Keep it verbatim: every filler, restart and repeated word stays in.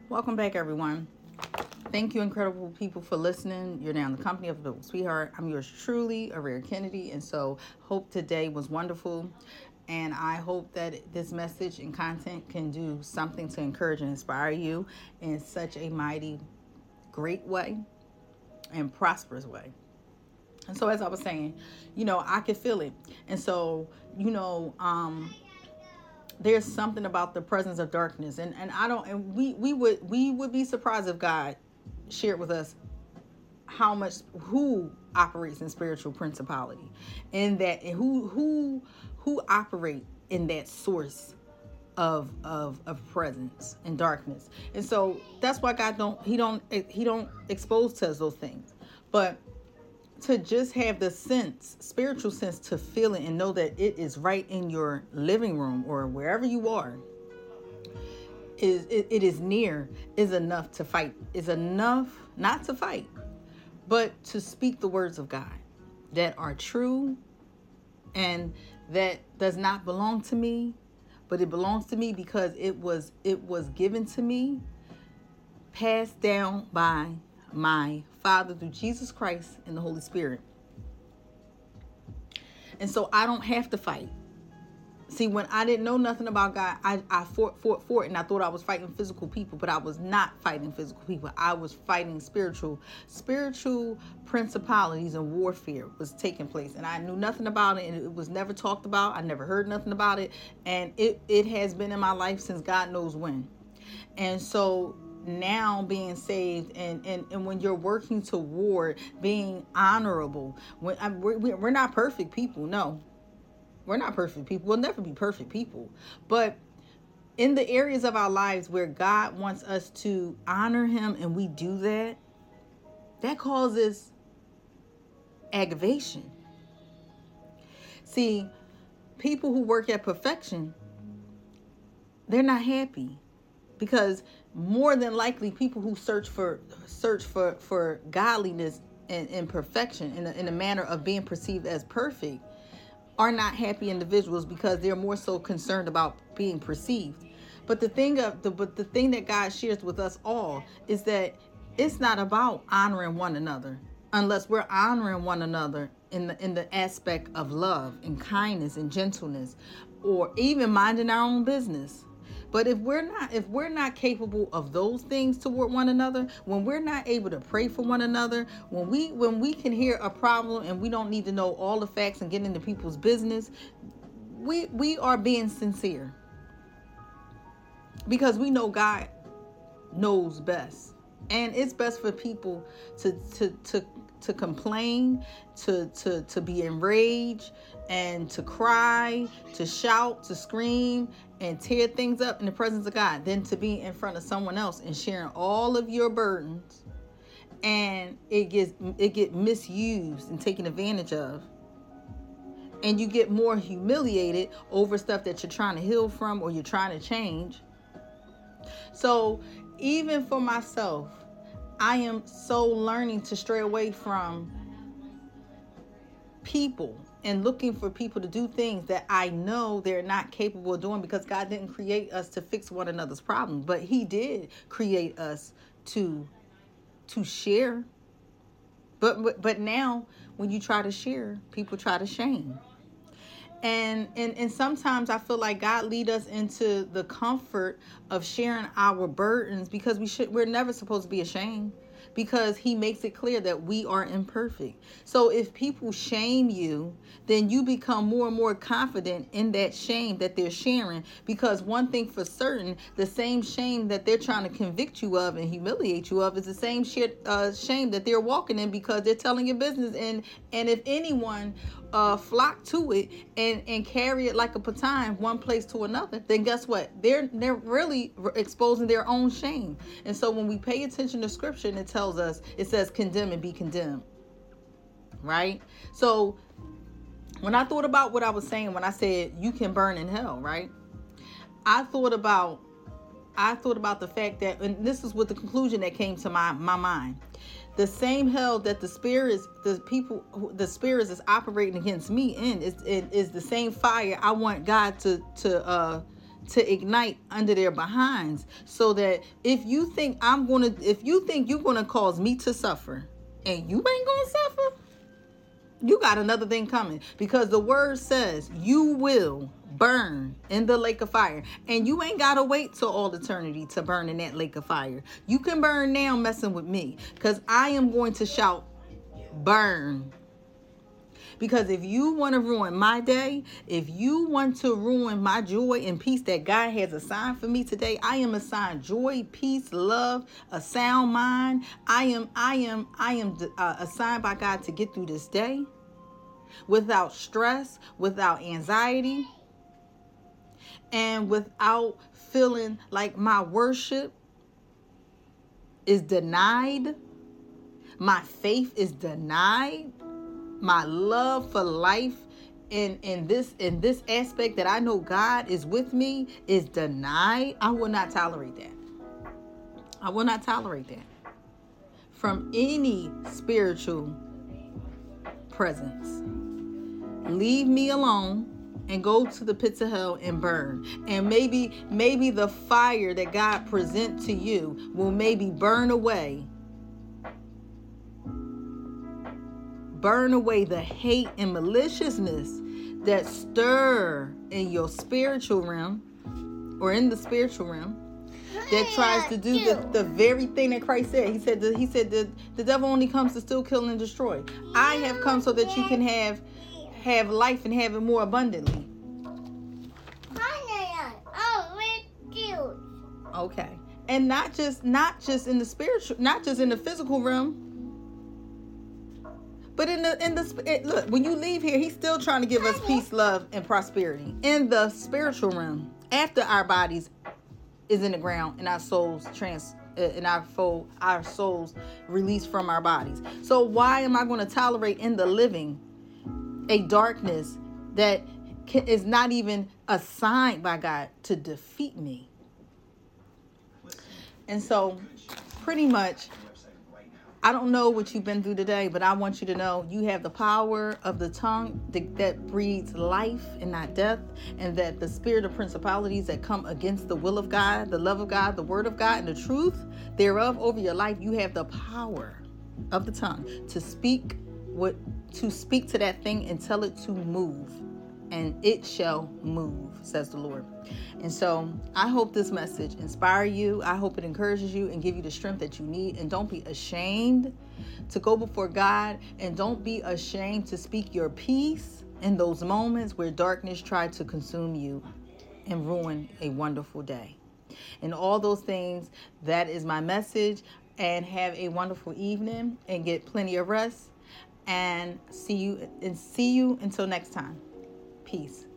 Welcome back, everyone. Thank you, incredible people, for listening. You're now in the company of the sweetheart. I'm yours truly, Araya Kennedy, and so hope today was wonderful. And I hope that this message and content can do something to encourage and inspire you in such a mighty, great way and prosperous way. And so, as I was saying, you know, I could feel it. And so, you know, um, there's something about the presence of darkness, and and I don't, and we we would we would be surprised if God shared with us how much who operates in spiritual principality, and that and who who who operate in that source of of of presence and darkness. And so that's why God don't he don't he don't expose to us those things, but to just have the sense, spiritual sense, to feel it and know that it is right in your living room or wherever you are, is it, it is near, is enough to fight, is enough not to fight, but to speak the words of God that are true and that does not belong to me, but it belongs to me because it was it was given to me, passed down by my Father through Jesus Christ and the Holy Spirit. And so I don't have to fight. See, when I didn't know nothing about God, I, I fought, fought, fought, and I thought I was fighting physical people, but I was not fighting physical people. I was fighting spiritual, spiritual principalities, and warfare was taking place. And I knew nothing about it, and it was never talked about. I never heard nothing about it. And it, it has been in my life since God knows when. And so now being saved, and, and, and when you're working toward being honorable, when I'm, we're, we're not perfect people. No, we're not perfect people. We'll never be perfect people. But in the areas of our lives where God wants us to honor him and we do that, that causes aggravation. See, people who work at perfection, they're not happy. Because more than likely, people who search for search for, for godliness and, and perfection in a, in a manner of being perceived as perfect are not happy individuals, because they're more so concerned about being perceived. But the thing of the but the thing that God shares with us all is that it's not about honoring one another unless we're honoring one another in the in the aspect of love and kindness and gentleness, or even minding our own business. But if we're not, if we're not capable of those things toward one another, when we're not able to pray for one another, when we when we can hear a problem and we don't need to know all the facts and get into people's business, we we are being sincere, because we know God knows best, and it's best for people to to to to complain, to to to be enraged, and to cry, to shout, to scream, and tear things up in the presence of God, than to be in front of someone else and sharing all of your burdens, and it gets it get misused and taken advantage of, and you get more humiliated over stuff that you're trying to heal from or you're trying to change. So even for myself, I am so learning to stray away from people and looking for people to do things that I know they're not capable of doing, because God didn't create us to fix one another's problems, but he did create us to to share. But but, but now when you try to share, people try to shame. And, and and sometimes I feel like God lead us into the comfort of sharing our burdens, because we should we're never supposed to be ashamed, because he makes it clear that we are imperfect. So if people shame you, then you become more and more confident in that shame that they're sharing, because one thing for certain, the same shame that they're trying to convict you of and humiliate you of is the same shit, uh, shame that they're walking in, because they're telling your business. And and if anyone uh, flock to it and, and carry it like a baton one place to another, then guess what? They're they're really exposing their own shame. And so when we pay attention to scripture, and it tells us, it says condemn and be condemned, right? So when I thought about what I was saying when I said you can burn in hell, right? I thought about I thought about the fact that, and this is what the conclusion that came to my, my mind. The same hell that the spirits, the people, the spirits is operating against me in is, is the same fire I want God to, to, uh, to ignite under their behinds, so that if you think I'm going to, if you think you're going to cause me to suffer and you ain't going to suffer, you got another thing coming, because the word says you will burn in the lake of fire, and you ain't got to wait till all eternity to burn in that lake of fire. You can burn now messing with me, because I am going to shout burn. Because if you want to ruin my day, if you want to ruin my joy and peace that God has assigned for me today, I am assigned joy, peace, love, a sound mind. I am, I am, I am uh, assigned by God to get through this day without stress, without anxiety, and without feeling like my worship is denied, my faith is denied, my love for life in in this in this aspect that I know God is with me is denied. I will not tolerate that. I will not tolerate that from any spiritual presence. Leave me alone and go to the pits of hell and burn. And maybe maybe the fire that God presents to you will maybe burn away burn away the hate and maliciousness that stir in your spiritual realm, or in the spiritual realm, that tries to do the, the very thing that Christ said. He said that he said that the devil only comes to steal, kill, and destroy. I have come so that you can have have life and have it more abundantly. Okay. And not just not just in the spiritual, not just in the physical realm, but in the in the it, look, when you leave here, he's still trying to give us peace, love, and prosperity in the spiritual realm. After our bodies is in the ground and our souls trans uh, and our soul our souls released from our bodies. So why am I going to tolerate in the living a darkness that can, is not even assigned by God to defeat me? And so, pretty much, I don't know what you've been through today, but I want you to know you have the power of the tongue that breeds life and not death, and that the spirit of principalities that come against the will of God, the love of God, the word of God, and the truth thereof over your life, you have the power of the tongue to speak what to speak to that thing and tell it to move, and it shall move, says the Lord. And so I hope this message inspire you. I hope it encourages you and give you the strength that you need. And don't be ashamed to go before God, and don't be ashamed to speak your peace in those moments where darkness tried to consume you and ruin a wonderful day. And all those things, that is my message. And have a wonderful evening and get plenty of rest. And see you and see you until next time. Peace.